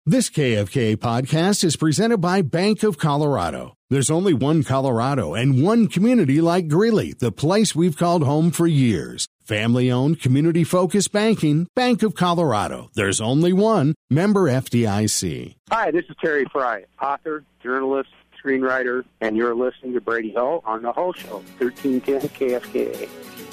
This KFK podcast is presented by Bank of Colorado. There's only one Colorado and one community like Greeley, the place we've called home for years. Family-owned, community-focused banking, Bank of Colorado. There's only one. Member FDIC. Hi, this is Terry Fry, author, journalist, screenwriter, and you're listening to Brady Hull on The Hull Show, 1310 KFKA.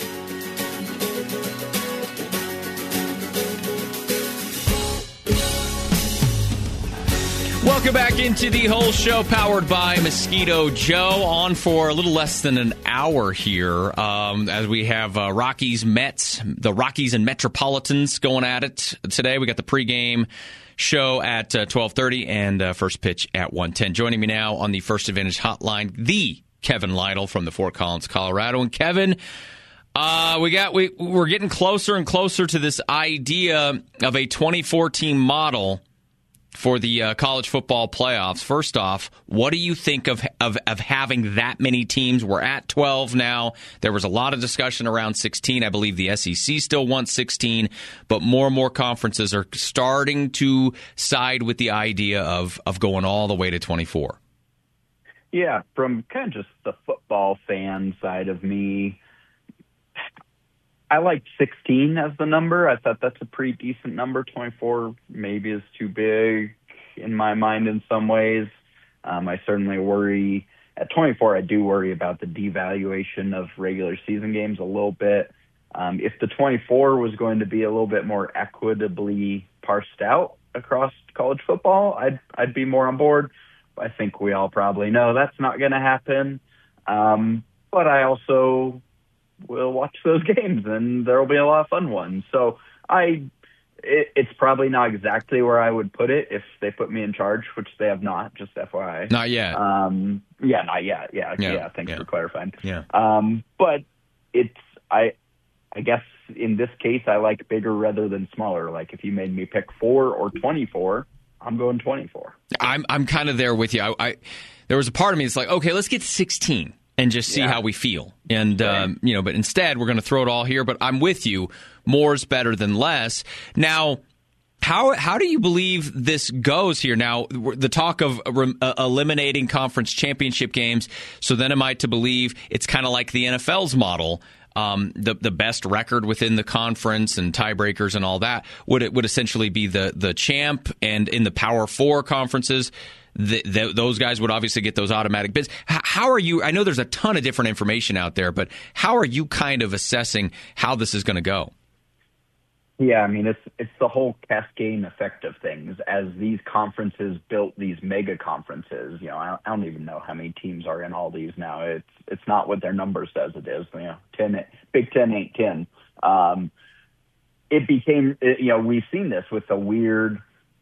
Welcome back into the Hull Show, powered by Mosquito Joe, on for a little less than an hour here as we have Rockies, Mets, the Rockies and Metropolitans going at it today. We got the pregame show at 12:30 and first pitch at 1:10. Joining me now on the First Advantage hotline, the Kevin Lytle from the Fort Collins, Colorado. And Kevin, we're getting closer and closer to this idea of a 2014 model for the college football playoffs. First off, what do you think of having that many teams? We're at 12 now. There was a lot of discussion around 16. I believe the SEC still wants 16, but more and more conferences are starting to side with the idea of going all the way to 24. Yeah, from kind of just the football fan side of me, I like 16 as the number. I thought that's a pretty decent number. 24 maybe is too big in my mind in some ways. I certainly worry. At 24, I do worry about the devaluation of regular season games a little bit. If the 24 was going to be a little bit more equitably parsed out across college football, I'd be more on board. I think we all probably know that's not going to happen. But I also will watch those games, and there will be a lot of fun ones. So it's probably not exactly where I would put it if they put me in charge, which they have not, just FYI. Not yet. Yeah, not yet. Yeah. Thanks for clarifying. Yeah. But I guess in this case, I like bigger rather than smaller. Like if you made me pick 4 or 24, I'm going 24. I'm kind of there with you. There was a part of me that's like, okay, let's get 16. And just see how we feel. And, but instead, we're going to throw it all here. But I'm with you. More's better than less. Now, how do you believe this goes here? Now, the talk of eliminating conference championship games, so then am I to believe it's kind of like the NFL's model, the best record within the conference and tiebreakers and all that would essentially be the champ, and in the Power 4 conferences, those guys would obviously get those automatic bids. How are you? I know there's a ton of different information out there, but how are you kind of assessing how this is going to go? Yeah, I mean, it's the whole cascading effect of things. As these conferences built these mega conferences, I don't even know how many teams are in all these now. It's not what their number says it is. 10, Big Ten ain't 10. It became, we've seen this with the weird,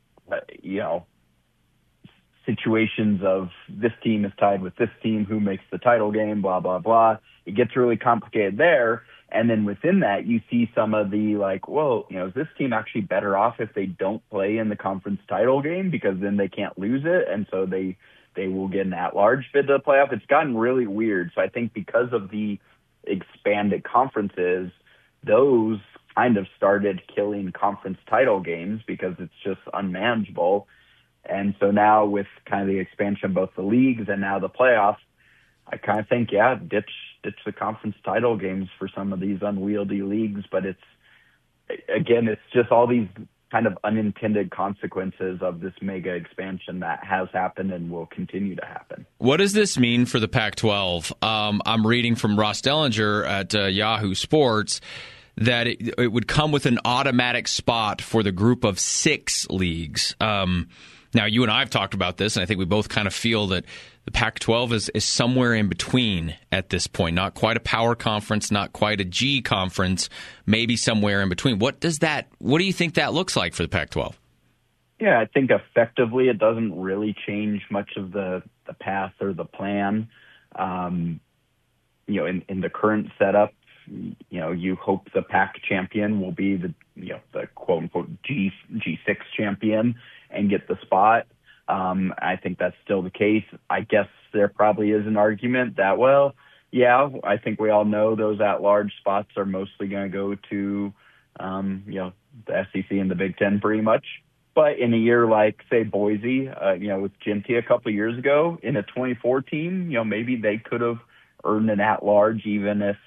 situations of this team is tied with this team, who makes the title game, blah, blah, blah. It gets really complicated there. And then within that, you see some of the is this team actually better off if they don't play in the conference title game, because then they can't lose it. And so they will get an at-large bid to the playoff. It's gotten really weird. So I think because of the expanded conferences, those kind of started killing conference title games because it's just unmanageable. And so now with kind of the expansion of both the leagues and now the playoffs, I kind of think, ditch the conference title games for some of these unwieldy leagues. But it's just all these kind of unintended consequences of this mega expansion that has happened and will continue to happen. What does this mean for the Pac-12? I'm reading from Ross Dellinger at Yahoo Sports that it would come with an automatic spot for the group of 6 leagues. Now, you and I have talked about this, and I think we both kind of feel that the Pac-12 is somewhere in between at this point. Not quite a power conference, not quite a G conference, maybe somewhere in between. What do you think that looks like for the Pac-12? Yeah, I think effectively it doesn't really change much of the path or the plan. In the current setup, you hope the Pac champion will be the quote unquote G6 champion and get the spot. I think that's still the case. I guess there probably is an argument that, I think we all know those at-large spots are mostly going to go to, the SEC and the Big Ten pretty much. But in a year like, say, Boise, with Ginty a couple of years ago, in a 24 team, maybe they could have earned an at-large, even if,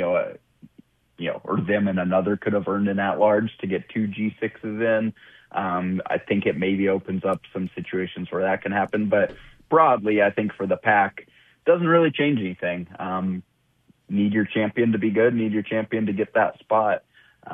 or them and another could have earned an at-large to get 2 G6s in. I think it maybe opens up some situations where that can happen. But broadly, I think for the Pac, doesn't really change anything. Need your champion to be good, need your champion to get that spot.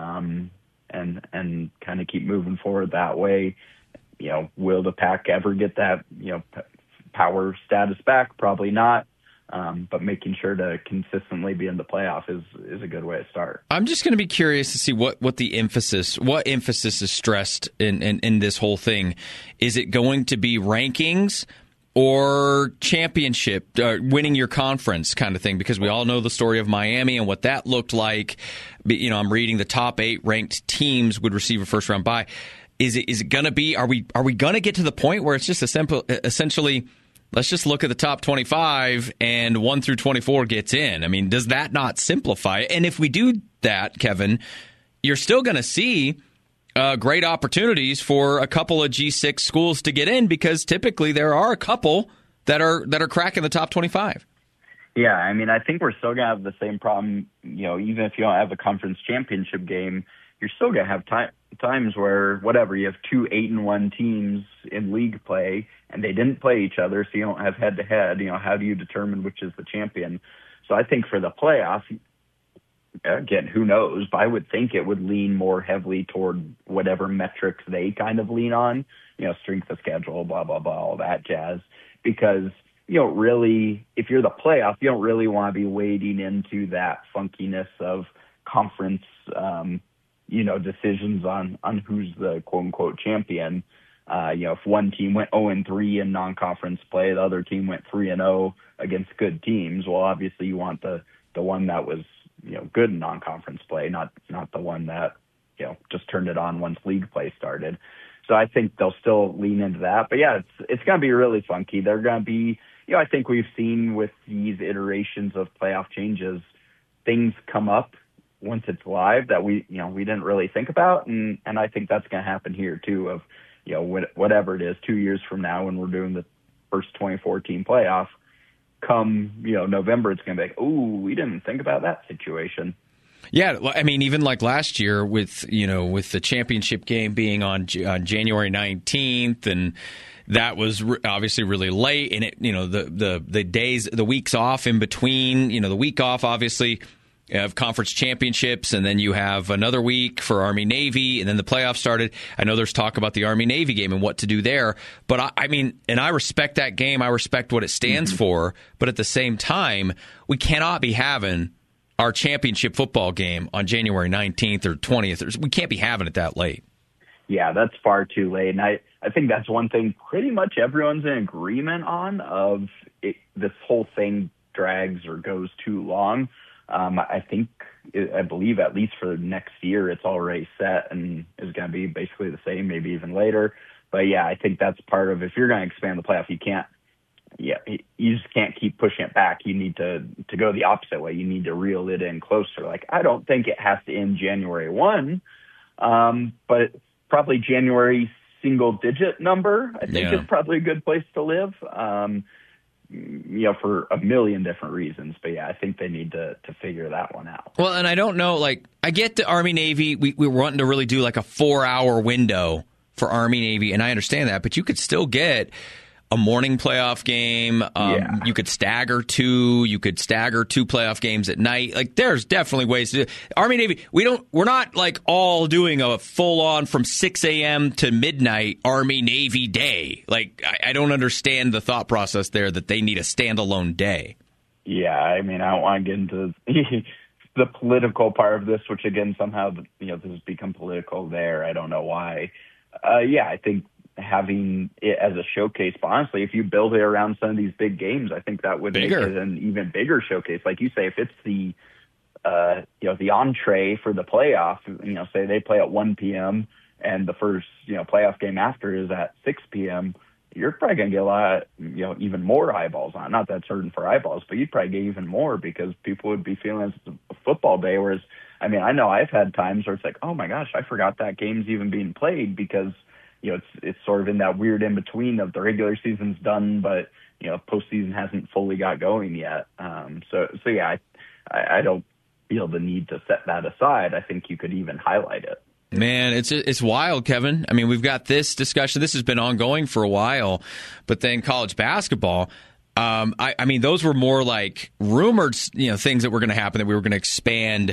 And kind of keep moving forward that way. Will the Pac ever get that, power status back? Probably not. But making sure to consistently be in the playoff is a good way to start. I'm just going to be curious to see what emphasis is stressed in this whole thing. Is it going to be rankings or championship, winning your conference kind of thing? Because we all know the story of Miami and what that looked like. I'm reading the top 8 ranked teams would receive a first round bye. Is it going to be? Are we going to get to the point where it's just essentially, let's just look at the top 25 and 1 through 24 gets in? I mean, does that not simplify it? And if we do that, Kevin, you're still going to see great opportunities for a couple of G6 schools to get in, because typically there are a couple that are cracking the top 25. Yeah, I mean, I think we're still going to have the same problem. Even if you don't have a conference championship game, you're still going to have times where, you have 2 8-1 teams in league play, and they didn't play each other, so you don't have head-to-head. How do you determine which is the champion? So I think for the playoff, again, who knows, but I would think it would lean more heavily toward whatever metrics they kind of lean on, strength of schedule, blah, blah, blah, all that jazz. Because you don't really, if you're the playoff, you don't really want to be wading into that funkiness of conference, decisions on who's the quote-unquote champion. If one team went 0-3 in non-conference play, the other team went 3-0 against good teams, well, obviously you want the one that was good in non-conference play, not the one that, just turned it on once league play started. So I think they'll still lean into that. But yeah, it's going to be really funky. They're going to be, I think we've seen with these iterations of playoff changes, things come up once it's live that we didn't really think about. And I think that's going to happen here too, of, whatever it is, 2 years from now when we're doing the first 24-team playoff, come, November, it's going to be like, ooh, we didn't think about that situation. Yeah, I mean, even like last year with the championship game being on January 19th, and that was obviously really late, and it, the weeks off in between, the week off, obviously, you have conference championships, and then you have another week for Army-Navy, and then the playoffs started. I know there's talk about the Army-Navy game and what to do there, but I mean, and I respect that game. I respect what it stands for, but at the same time, we cannot be having our championship football game on January 19th or 20th. We can't be having it that late. Yeah, that's far too late. And I think that's one thing pretty much everyone's in agreement on, of this whole thing drags or goes too long. I believe at least for next year, it's already set and is going to be basically the same, maybe even later. But yeah, I think that's part of, if you're going to expand the playoff, you just can't keep pushing it back. You need to go the opposite way. You need to reel it in closer. Like, I don't think it has to end January 1, but probably January single-digit number, I think is probably a good place to live. For a million different reasons. But yeah, I think they need to figure that one out. Well, and I don't know, I get the Army-Navy, we were wanting to really do like a 4-hour window for Army-Navy, and I understand that, but you could still get a morning playoff game. You could stagger two. You could stagger 2 playoff games at night. Like, there's definitely ways to do it. Army-Navy, we're not like all doing a full-on from 6 a.m. to midnight Army-Navy day. Like, I don't understand the thought process there that they need a standalone day. Yeah, I mean, I don't want to get into the political part of this, which, again, somehow, this has become political there. I don't know why. I think having it as a showcase, but honestly, if you build it around some of these big games, I think that would make it an even bigger showcase. Like you say, if it's the entree for the playoff, say they play at 1 p.m. and the first, playoff game after is at 6 p.m., you're probably going to get a lot, even more eyeballs on it. Not that it's hurting for eyeballs, but you'd probably get even more because people would be feeling it's a football day. Whereas, I mean, I know I've had times where it's like, oh my gosh, I forgot that game's even being played because it's sort of in that weird in between of the regular season's done, but postseason hasn't fully got going yet. So yeah, I don't feel the need to set that aside. I think you could even highlight it. Man, it's wild, Kevin. I mean, we've got this discussion. This has been ongoing for a while, but then college basketball. I mean, those were more like rumored, things that were going to happen, that we were going to expand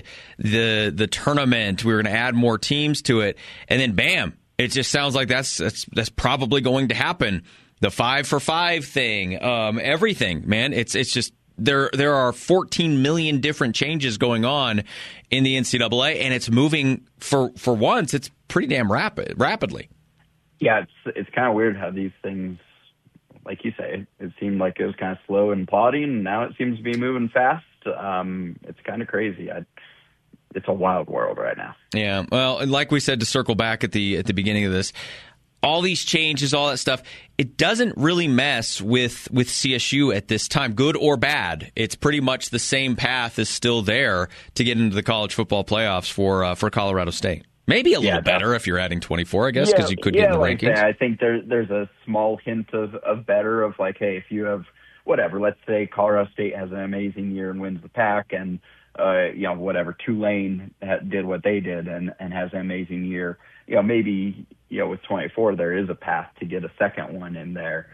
the tournament, we were going to add more teams to it, and then bam, it just sounds like that's probably going to happen. The 5-for-5 thing, everything, man. It's just there are 14 million different changes going on in the NCAA, and it's moving for once. It's pretty damn rapidly. Yeah, it's kind of weird how these things, like you say, it seemed like it was kind of slow and plodding, and now it seems to be moving fast. It's kind of crazy. It's a wild world right now. Yeah, well, and like we said, to circle back at the beginning of this, all these changes, all that stuff, it doesn't really mess with CSU at this time, good or bad. It's pretty much the same path is still there to get into the college football playoffs for Colorado State. Maybe a little better if you're adding 24, I guess, because you could get in the rankings. I think there's a small hint of better of like, hey, if you have whatever, let's say Colorado State has an amazing year and wins the Pac, and whatever, Tulane did what they did and has an amazing year. Maybe with 24 there is a path to get a second one in there.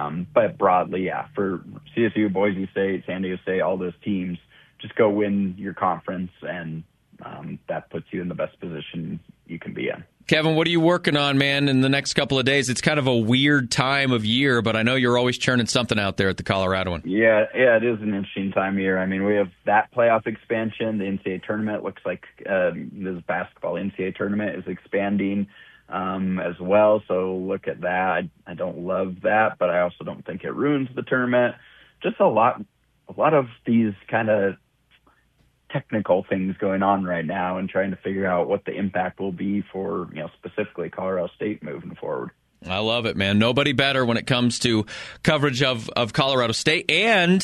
But broadly, for CSU, Boise State, San Diego State, all those teams, just go win your conference, and that puts you in the best position you can be in. Kevin, what are you working on, man, in the next couple of days? It's kind of a weird time of year, but I know you're always churning something out there at the Coloradoan. Yeah, it is an interesting time of year. I mean, we have that playoff expansion. The NCAA tournament looks like this basketball NCAA tournament is expanding as well. So look at that. I don't love that, but I also don't think it ruins the tournament. Just a lot of these kind of technical things going on right now, and trying to figure out what the impact will be for, specifically Colorado State moving forward. I love it, man. Nobody better when it comes to coverage of Colorado State, and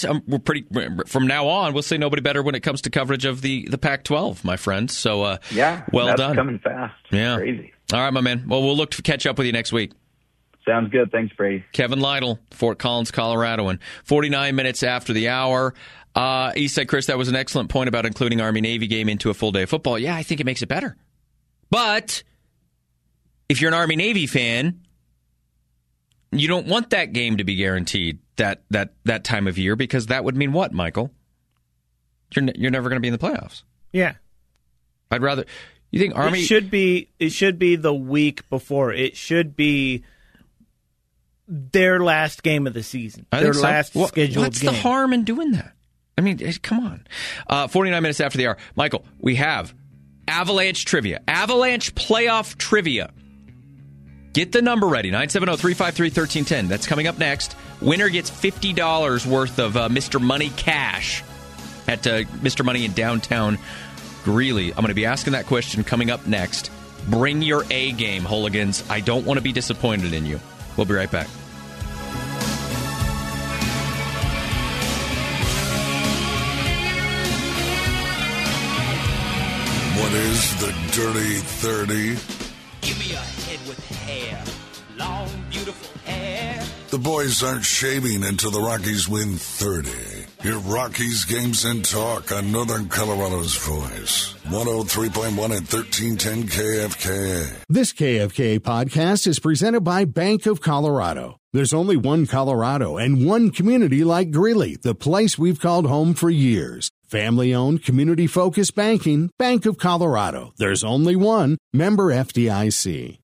from now on, we'll say nobody better when it comes to coverage of the Pac-12, my friends. So, well that's done. Coming fast. Yeah. Crazy. All right, my man. Well, we'll look to catch up with you next week. Sounds good. Thanks, Brady. Kevin Lytle, Fort Collins, Colorado, and 49 minutes after the hour. Eastside Chris, that was an excellent point about including Army-Navy game into a full day of football. Yeah, I think it makes it better. But if you're an Army-Navy fan, you don't want that game to be guaranteed that time of year, because that would mean what, Michael? You're never going to be in the playoffs. Yeah. I'd rather... You think Army... It should be the week before. It should be their last game of the season. Their last scheduled game. What's the harm in doing that? I mean, come on. 49 minutes after the hour. Michael, we have Avalanche trivia. Avalanche playoff trivia. Get the number ready, 970-353-1310. That's coming up next. Winner gets $50 worth of Mr. Money cash at Mr. Money in downtown Greeley. I'm going to be asking that question coming up next. Bring your A game, hooligans. I don't want to be disappointed in you. We'll be right back. What is the Dirty 30? Give me a head with hair. Long, beautiful hair. The boys aren't shaving until the Rockies win 30. Hear Rockies Games and Talk on Northern Colorado's voice. 103.1 and 1310 KFKA. This KFKA podcast is presented by Bank of Colorado. There's only one Colorado and one community like Greeley, the place we've called home for years. Family-owned, community-focused banking, Bank of Colorado. There's only one. Member FDIC.